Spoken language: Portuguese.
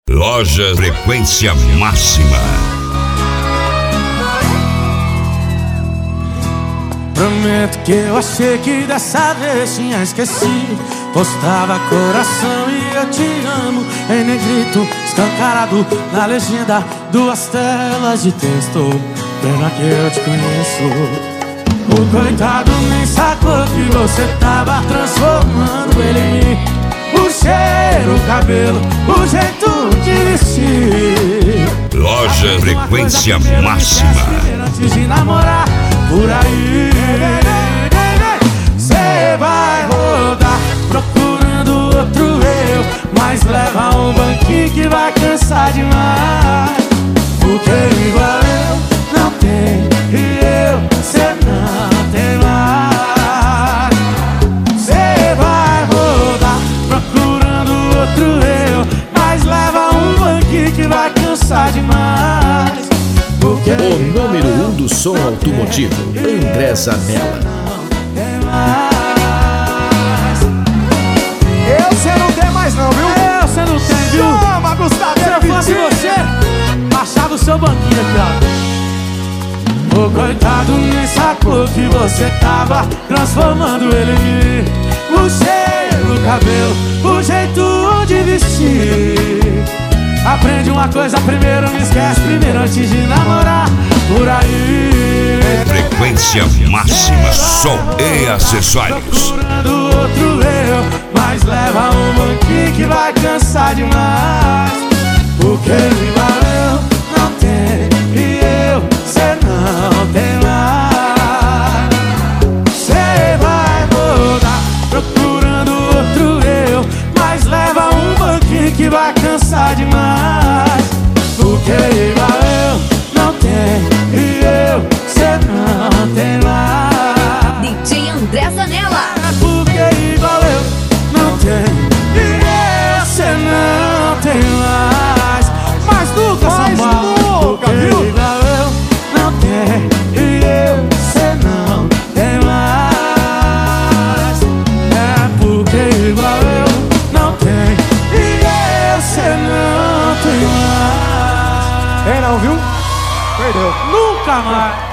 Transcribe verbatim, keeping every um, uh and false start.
Loja Frequência Máxima. Prometo que eu achei que dessa vez tinha esquecido. Postava coração e eu te amo em negrito, escancarado na legenda, duas telas de texto. Pena que eu te conheço. O coitado nem sacou que você tava transformando ele em mim. O cheiro, o cabelo, o jeito de vestir. Loja Frequência Máxima. Antes de namorar, por aí cê vai rodar procurando outro eu, mas leva um banquinho que vai cansar demais. Porque igual eu não tem e eu, cê não tem mais. Cê vai rodar procurando outro eu, mas leva um banquinho que vai cansar demais. Porque o número um do som automotivo, André Zanella. Eu cê não tem mais não, viu? Eu cê não tem, viu? Chama, Gustavo! Se eu fosse você, baixava o seu banquinho aqui, ó. O coitado nem sacou que você tava transformando ele em mim. O cheiro, o cabelo, o jeito de vestir. Aprende uma coisa primeiro, não esquece primeiro antes de namorar, por aí. Frequência Máxima, som e acessórios. Procurando outro eu, mas leva um banquinho que vai cansar demais. Porque igual eu não tem e eu, cê não tem mais. Cê vai mudar procurando outro eu, mas leva um banquinho que vai cansar demais. Porque igual eu não tem e eu, cê não tem mais. D J André Zanella. É porque igual eu não tem e eu, cê não tem mais. Mas nunca São Paulo. Porque igual eu não tem e eu, cê não tem mais. É porque igual eu não tem e eu, cê não tem mais. Tem não, viu? Perdeu. Nunca mais.